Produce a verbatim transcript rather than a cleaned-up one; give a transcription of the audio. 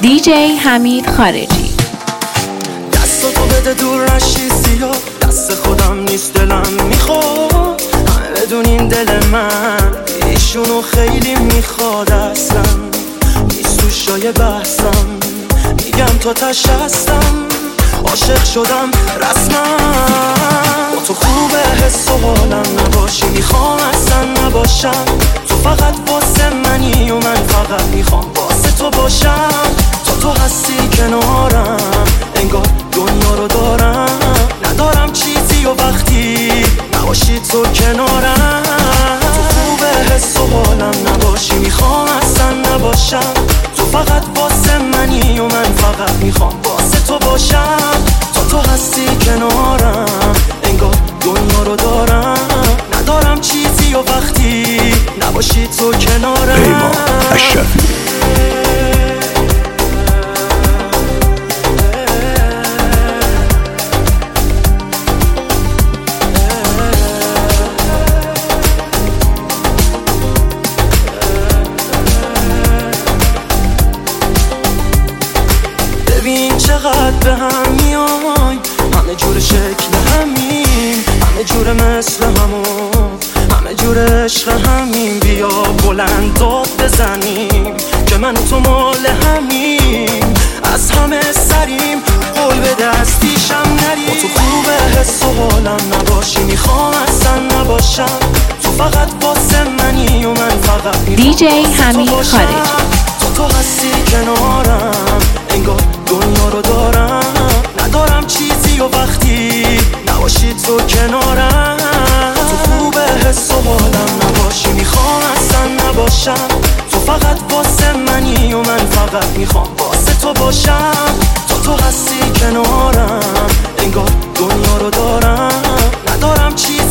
دی جی حمید خارجی. دستاتو بده دور نشی زیاد، دست خودم نیست دلم میخواد، همه بدونین دل من ایشونو خیلی میخواد، اصلا نیست تو شای بحثم، میگم تا تش هستم، عاشق شدم رسما. با تو خوبه حس و حالم نباشی، میخوام اصلا نباشم، تو فقط واسه منی و من فقط میخوام واسه تو باشم. تو تو هستی کنارم، انگار دنیا رو دارم، ندارم چیزی و وقتی نباشی تو کنارم. تو خوبه حس و حالم نباشی، میخوام اصلا نباشم، تو فقط واسه منی و من فقط میخوام واسه تو باشم. تو تو هستی کنارم، انگار دنیا رو دارم، ندارم چیزی و وقتی نباشی تو کنارم. پیمان اشرفی. ببین چقدر به هم میای، همه جور شکل همین، همه جور مثل همون، همه جور عشق همین. بیا بلند داد بزنیم که من تو مال همین، از همه سریم، قول بده از پیشم نریم. با تو خوبه حس و حالم نباشی، میخوام اصلا نباشم، تو فقط واسه منی و من فقط میخوام دی جی حمید خارجی. تو تو هستی کنارم، انگار دنیا رو دارم، ندارم چیزی و وقتی نباشی تو کنارم. تو خوبه حس و حالم نباشی، میخوام اصلا نباشم، تو فقط واسه منی و من فقط میخوام واسه تو باشم. تو تو هستی کنارم، انگار دنیا رو دارم، ندارم چیزی